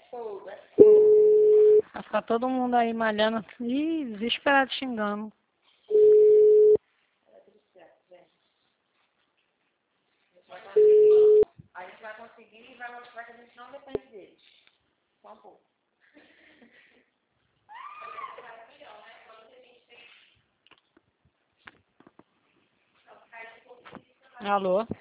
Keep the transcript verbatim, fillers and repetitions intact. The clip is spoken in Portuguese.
fogo, é fogo. Vai ficar todo mundo aí malhando. Ih, desesperado xingando. A gente vai conseguir e vai mostrar que a gente não depende deles. Só um pouco. Alô?